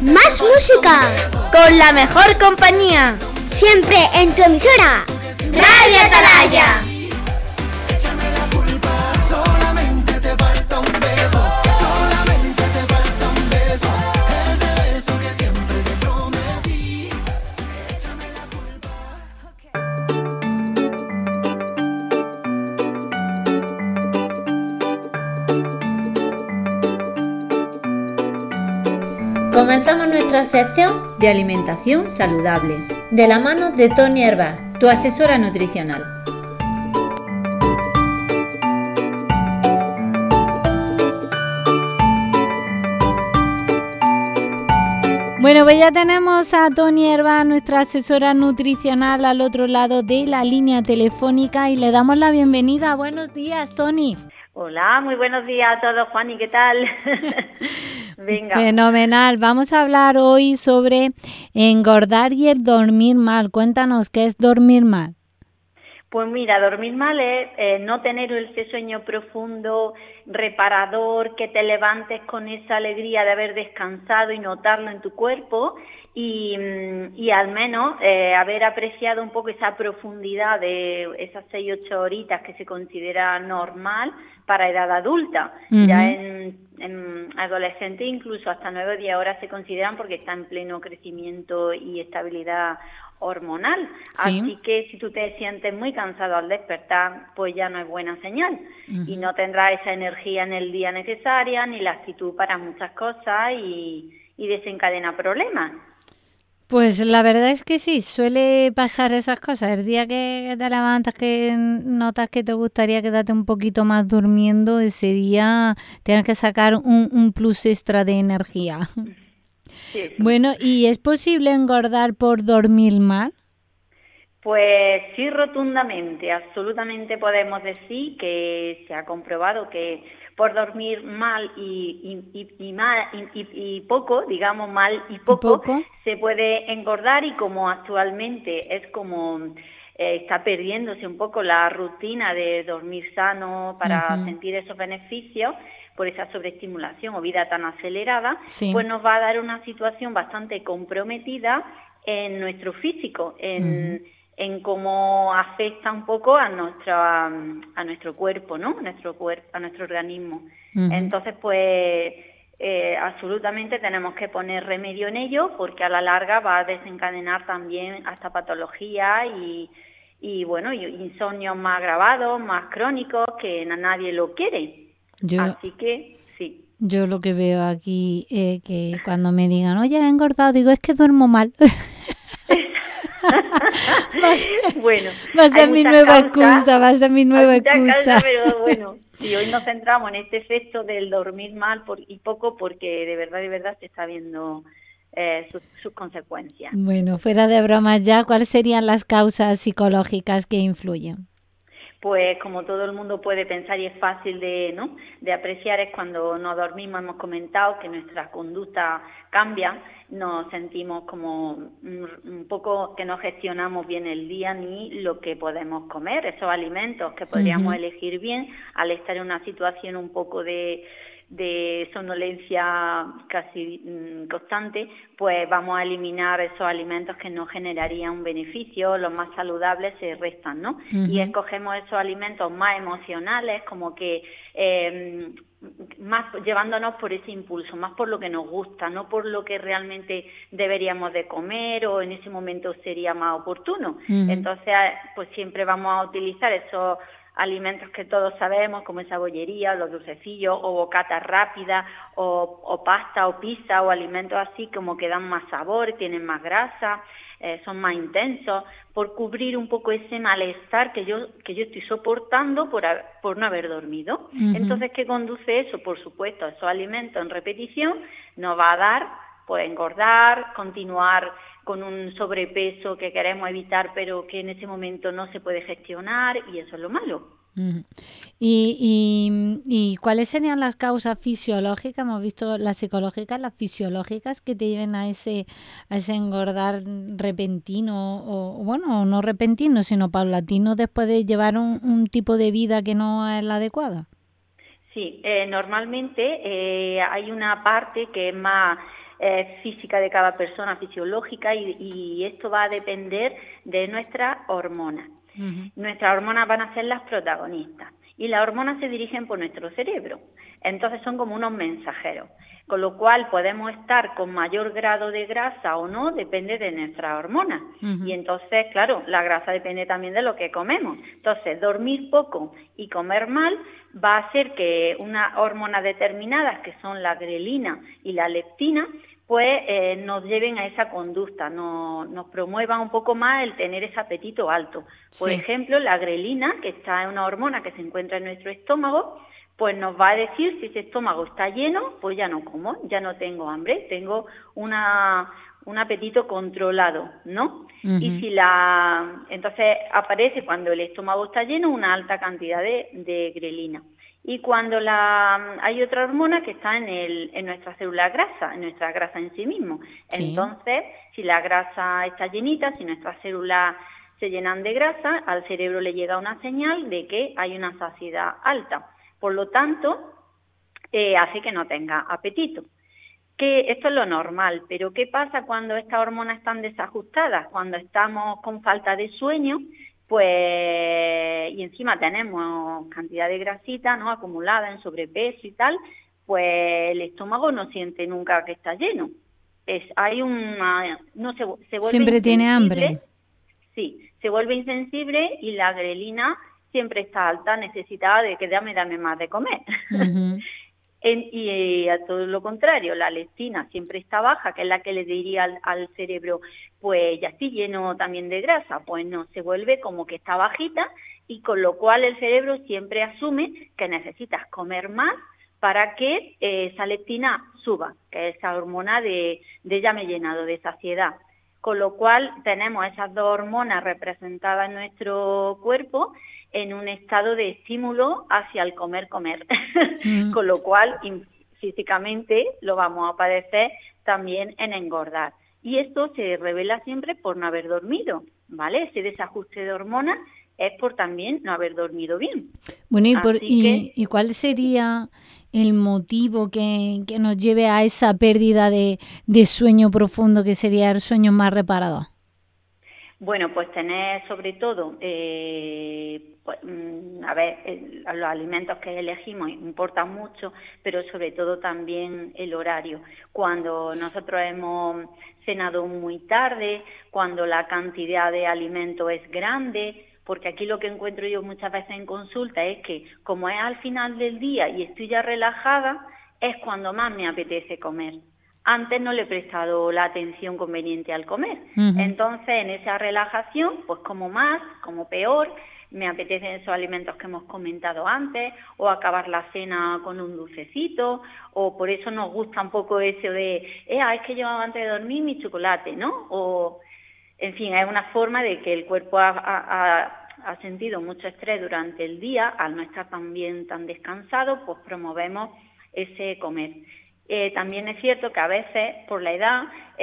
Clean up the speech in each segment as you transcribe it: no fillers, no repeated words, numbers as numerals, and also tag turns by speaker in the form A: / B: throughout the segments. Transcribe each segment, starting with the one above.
A: Más música.
B: Con la mejor compañía.
A: Siempre en tu emisora. Radio Atalaya.
C: Échame la culpa, solamente te falta un beso. Solamente te falta un beso. Ese beso que siempre te prometí. Échame la culpa.
D: Comenzamos nuestra sección de alimentación saludable, de la mano de Tony Hervás, tu asesora nutricional.
E: Bueno, pues ya tenemos a Tony Hervás, nuestra asesora nutricional, al otro lado de la línea telefónica y le damos la bienvenida. Buenos días, Tony.
F: Hola, muy buenos días a todos, Juani, ¿qué tal? Venga.
E: Fenomenal. Vamos a hablar hoy sobre engordar y el dormir mal. Cuéntanos, ¿qué es dormir mal?
F: Pues mira, dormir mal es no tener ese sueño profundo, reparador, que te levantes con esa alegría de haber descansado y notarlo en tu cuerpo y al menos haber apreciado un poco esa profundidad de esas 6-8 horitas que se considera normal para edad adulta. Uh-huh. Ya en adolescente incluso hasta 9 o 10 horas se consideran porque está en pleno crecimiento y estabilidad hormonal. Sí. Así que si tú te sientes muy cansado al despertar, pues ya no es buena señal. Uh-huh. Y no tendrás esa energía en el día necesaria, ni la actitud para muchas cosas y desencadena problemas.
E: Pues la verdad es que sí, suele pasar esas cosas. El día que te levantas, que notas que te gustaría quedarte un poquito más durmiendo, ese día tienes que sacar un plus extra de energía. Sí. Bueno, ¿y es posible engordar por dormir mal?
F: Pues sí, rotundamente, absolutamente podemos decir que se ha comprobado que por dormir mal y poco, digamos mal y poco, se puede engordar y como actualmente es como está perdiéndose un poco la rutina de dormir sano para uh-huh. sentir esos beneficios por esa sobreestimulación o vida tan acelerada, sí. Pues nos va a dar una situación bastante comprometida en nuestro físico, en cómo afecta un poco a nuestro cuerpo, ¿no? A nuestro organismo. Uh-huh. Entonces, pues, absolutamente tenemos que poner remedio en ello porque a la larga va a desencadenar también hasta patologías y bueno, y insomnios más agravados, más crónicos, que nadie lo quiere. Así que, sí.
E: Yo lo que veo aquí es que cuando me digan, oye, he engordado, digo, es que duermo mal. Va a ser mi nueva excusa.
F: Pero bueno, si hoy nos centramos en este efecto del dormir mal y poco, porque de verdad se está viendo sus consecuencias.
E: Bueno, fuera de bromas ya, ¿cuáles serían las causas psicológicas que influyen?
F: Pues como todo el mundo puede pensar y es fácil de apreciar, es cuando no dormimos, hemos comentado que nuestra conducta cambia, nos sentimos como un poco que no gestionamos bien el día ni lo que podemos comer, esos alimentos que podríamos uh-huh. elegir bien al estar en una situación un poco de somnolencia casi constante, pues vamos a eliminar esos alimentos que no generarían un beneficio, los más saludables se restan, ¿no? Uh-huh. Y escogemos esos alimentos más emocionales, como que más llevándonos por ese impulso, más por lo que nos gusta, no por lo que realmente deberíamos de comer o en ese momento sería más oportuno. Uh-huh. Entonces, pues siempre vamos a utilizar esos alimentos que todos sabemos, como esa bollería, los dulcecillos, o bocatas rápidas, o pasta, o pizza, o alimentos así como que dan más sabor, tienen más grasa, son más intensos, por cubrir un poco ese malestar que yo estoy soportando por no haber dormido. Uh-huh. Entonces, ¿qué conduce eso? Por supuesto, esos alimentos en repetición nos va a dar, pues, engordar, continuar con un sobrepeso que queremos evitar, pero que en ese momento no se puede gestionar, y eso es lo malo.
E: Uh-huh. ¿Y cuáles serían las causas fisiológicas? Hemos visto las psicológicas, las fisiológicas que te lleven a ese engordar repentino, o bueno, no repentino, sino paulatino después de llevar un tipo de vida que no es la adecuada.
F: Sí, normalmente hay una parte que es más física de cada persona, fisiológica, y esto va a depender de nuestras hormonas. Nuestras hormonas van a ser las protagonistas y las hormonas se dirigen por nuestro cerebro, entonces son como unos mensajeros, con lo cual podemos estar con mayor grado de grasa o no, depende de nuestras hormonas. Y entonces, claro, la grasa depende también de lo que comemos. Entonces, dormir poco y comer mal va a hacer que unas hormonas determinadas, que son la grelina y la leptina, pues nos lleven a esa conducta, nos promuevan un poco más el tener ese apetito alto. Por ejemplo, la grelina, que está en una hormona que se encuentra en nuestro estómago, pues nos va a decir si ese estómago está lleno, pues ya no como, ya no tengo hambre, tengo un apetito controlado, ¿no? Y si entonces aparece cuando el estómago está lleno una alta cantidad de grelina. Y cuando hay otra hormona que está en nuestra célula grasa, en nuestra grasa en sí mismo. Entonces, si la grasa está llenita, si nuestras células se llenan de grasa, al cerebro le llega una señal de que hay una saciedad alta. Por lo tanto, hace que no tenga apetito. Que esto es lo normal, pero ¿qué pasa cuando estas hormonas están desajustadas? Cuando estamos con falta de sueño, pues, y encima tenemos cantidad de grasita, ¿no?, acumulada en sobrepeso y tal, pues el estómago no siente nunca que está lleno. Hay no se vuelve
E: siempre tiene hambre.
F: Sí, se vuelve insensible y la grelina siempre está alta, necesitada de que dame más de comer. Y a todo lo contrario, la leptina siempre está baja, que es la que le diría al cerebro, pues ya estoy lleno también de grasa, pues no, se vuelve como que está bajita, y con lo cual el cerebro siempre asume que necesitas comer más para que esa leptina suba, que es esa hormona de ya me he llenado, de saciedad. Con lo cual tenemos esas dos hormonas representadas en nuestro cuerpo en un estado de estímulo hacia el comer. Con lo cual físicamente lo vamos a padecer también en engordar. Y esto se revela siempre por no haber dormido, ¿vale? Ese desajuste de hormonas es por también no haber dormido bien.
E: Bueno, ¿y cuál sería el motivo que nos lleve a esa pérdida de sueño profundo, que sería el sueño más reparador?
F: Bueno, pues tener sobre todo, los alimentos que elegimos importan mucho, pero sobre todo también el horario. Cuando nosotros hemos cenado muy tarde, cuando la cantidad de alimento es grande, porque aquí lo que encuentro yo muchas veces en consulta es que como es al final del día y estoy ya relajada, es cuando más me apetece comer. Antes no le he prestado la atención conveniente al comer. Entonces, en esa relajación, pues como más, como peor, me apetecen esos alimentos que hemos comentado antes, o acabar la cena con un dulcecito, o por eso nos gusta un poco eso de, es que yo antes de dormir mi chocolate, ¿no? O, en fin, es una forma de que el cuerpo ha sentido mucho estrés durante el día, al no estar también tan descansado, pues promovemos ese comer. También es cierto que a veces, por la edad,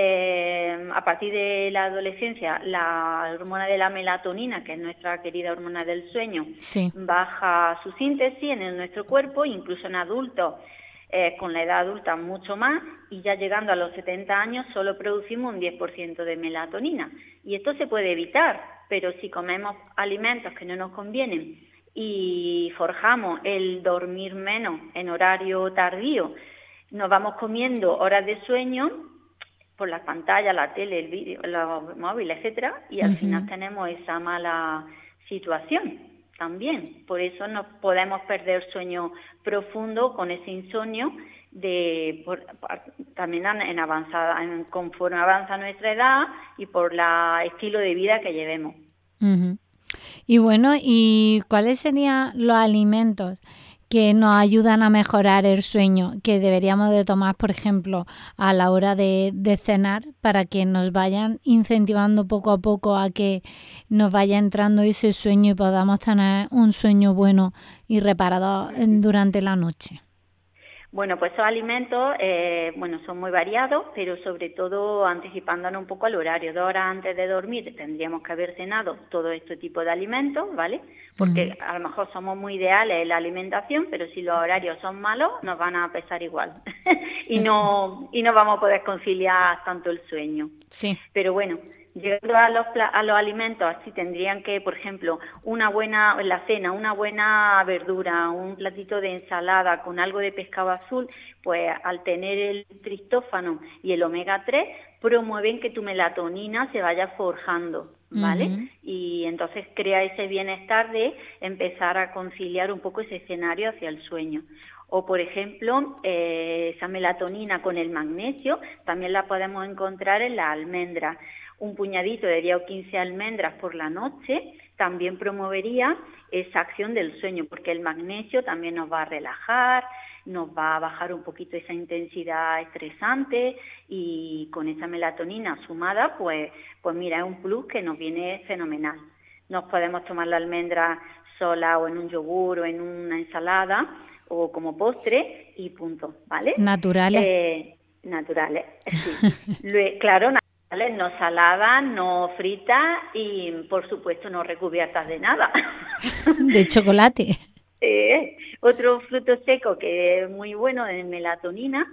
F: a partir de la adolescencia, la hormona de la melatonina, que es nuestra querida hormona del sueño, baja su síntesis en nuestro cuerpo, incluso en adultos, con la edad adulta mucho más, y ya llegando a los 70 años solo producimos un 10% de melatonina. Y esto se puede evitar, pero si comemos alimentos que no nos convienen y forjamos el dormir menos en horario tardío, nos vamos comiendo horas de sueño por las pantallas, la tele, el vídeo, los móviles, etcétera, y al final tenemos esa mala situación también. Por eso nos podemos perder sueño profundo con ese insomnio también conforme avanza nuestra edad y por el estilo de vida que llevemos.
E: Y bueno, ¿y cuáles serían los alimentos que nos ayudan a mejorar el sueño, que deberíamos de tomar, por ejemplo, a la hora de cenar, para que nos vayan incentivando poco a poco a que nos vaya entrando ese sueño y podamos tener un sueño bueno y reparador durante la noche?
F: Bueno, pues esos alimentos, son muy variados, pero sobre todo anticipándonos un poco al horario. 2 horas antes de dormir tendríamos que haber cenado todo este tipo de alimentos, ¿vale? Porque a lo mejor somos muy ideales en la alimentación, pero si los horarios son malos, nos van a pesar igual. y no vamos a poder conciliar tanto el sueño.
E: Sí.
F: Pero bueno, llegando a los alimentos, así tendrían que, por ejemplo, en la cena, una buena verdura, un platito de ensalada con algo de pescado azul, pues al tener el triptófano y el omega 3, promueven que tu melatonina se vaya forjando, ¿vale? Y entonces crea ese bienestar de empezar a conciliar un poco ese escenario hacia el sueño. O, por ejemplo, esa melatonina con el magnesio también la podemos encontrar en las almendras. Un puñadito de 10 o 15 almendras por la noche también promovería esa acción del sueño, porque el magnesio también nos va a relajar, nos va a bajar un poquito esa intensidad estresante, y con esa melatonina sumada, pues mira, es un plus que nos viene fenomenal. Nos podemos tomar la almendra sola o en un yogur o en una ensalada o como postre y punto, ¿vale?
E: Naturales.
F: Naturales, sí. Claro, no saladas, no fritas y, por supuesto, no recubiertas de nada.
E: De chocolate.
F: Otro fruto seco que es muy bueno de melatonina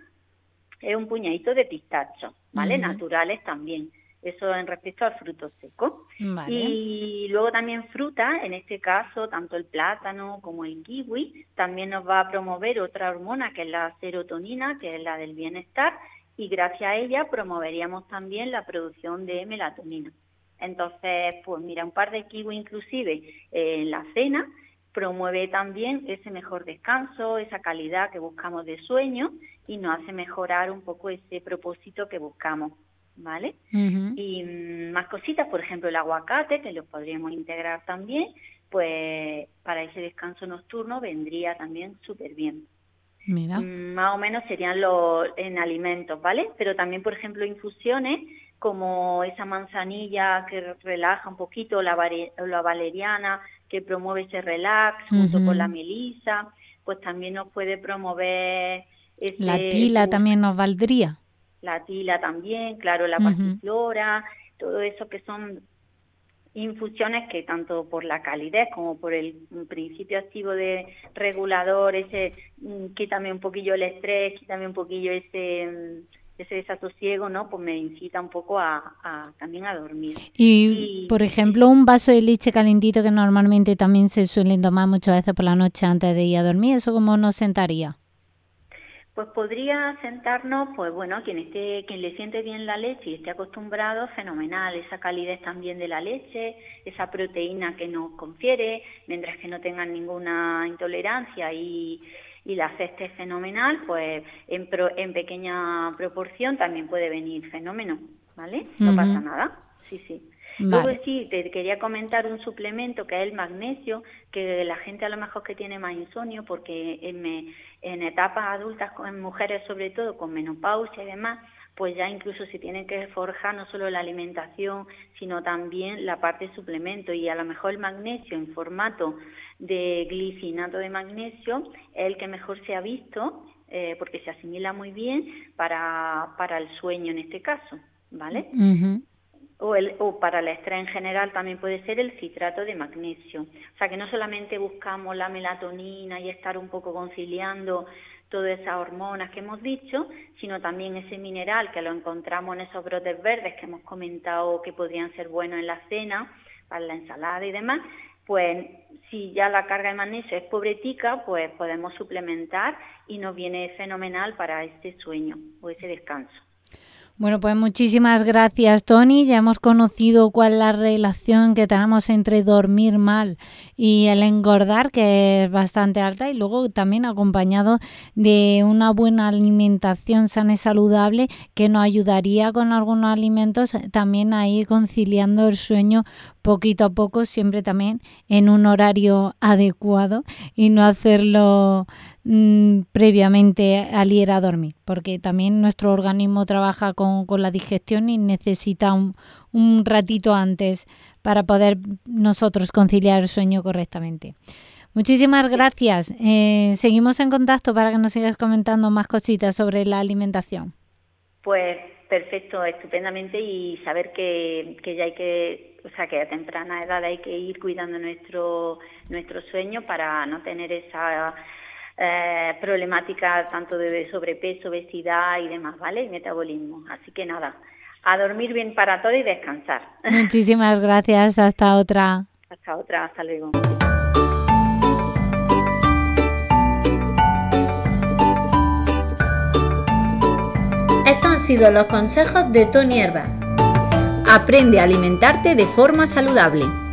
F: es un puñadito de pistacho, ¿vale? Naturales también. Eso en respecto al fruto seco.
E: Vale.
F: Y luego también fruta, en este caso, tanto el plátano como el kiwi, también nos va a promover otra hormona que es la serotonina, que es la del bienestar, y gracias a ella promoveríamos también la producción de melatonina. Entonces, pues mira, un par de kiwi inclusive en la cena promueve también ese mejor descanso, esa calidad que buscamos de sueño, y nos hace mejorar un poco ese propósito que buscamos, ¿vale? Y más cositas, por ejemplo el aguacate, que lo podríamos integrar también, pues para ese descanso nocturno vendría también súper bien.
E: Mira.
F: Más o menos serían los en alimentos, ¿vale? Pero también, por ejemplo, infusiones como esa manzanilla que relaja un poquito, la valeriana que promueve ese relax, junto con la melisa, pues también nos puede promover
E: la tila también nos valdría.
F: La tila también, claro, la pasiflora, todo eso que son infusiones que tanto por la calidez como por el principio activo de regulador, quítame un poquillo el estrés, quítame un poquillo ese desasosiego, ¿no? Pues me incita un poco también a dormir.
E: Y por ejemplo, un vaso de leche calentito que normalmente también se suelen tomar muchas veces por la noche antes de ir a dormir, ¿eso cómo nos sentaría?
F: Pues podría sentarnos, pues bueno, quien le siente bien la leche y esté acostumbrado, fenomenal, esa calidez también de la leche, esa proteína que nos confiere, mientras que no tengan ninguna intolerancia y la cesta es fenomenal, pues en pequeña proporción también puede venir fenómeno, ¿vale? No pasa nada, sí. Luego sí, te quería comentar un suplemento que es el magnesio, que la gente a lo mejor que tiene más insomnio, porque en etapas adultas, en mujeres sobre todo, con menopausia y demás, pues ya incluso se tienen que forjar no solo la alimentación, sino también la parte de suplemento, y a lo mejor el magnesio en formato de glicinato de magnesio es el que mejor se ha visto, porque se asimila muy bien para el sueño en este caso, ¿vale? O para el estrés en general también puede ser el citrato de magnesio. O sea que no solamente buscamos la melatonina y estar un poco conciliando todas esas hormonas que hemos dicho, sino también ese mineral que lo encontramos en esos brotes verdes que hemos comentado que podrían ser buenos en la cena, para la ensalada y demás. Pues si ya la carga de magnesio es pobretica, pues podemos suplementar y nos viene fenomenal para este sueño o ese descanso.
E: Bueno, pues muchísimas gracias, Toni. Ya hemos conocido cuál es la relación que tenemos entre dormir mal y el engordar, que es bastante alta, y luego también acompañado de una buena alimentación sana y saludable que nos ayudaría con algunos alimentos también a ir conciliando el sueño poquito a poco, siempre también en un horario adecuado y no hacerlo previamente al ir a dormir, porque también nuestro organismo trabaja con la digestión y necesita un ratito antes para poder nosotros conciliar el sueño correctamente. Muchísimas gracias. Seguimos en contacto para que nos sigas comentando más cositas sobre la alimentación.
F: Pues perfecto, estupendamente, y saber que ya hay que, o sea, que a temprana edad hay que ir cuidando nuestro sueño para no tener esa problemática tanto de sobrepeso, obesidad y demás, ¿vale? Y metabolismo. Así que nada, a dormir bien para todo y descansar.
E: Muchísimas gracias, hasta otra.
F: Hasta otra, hasta luego.
D: Estos han sido los consejos de Toni Herba. Aprende a alimentarte de forma saludable.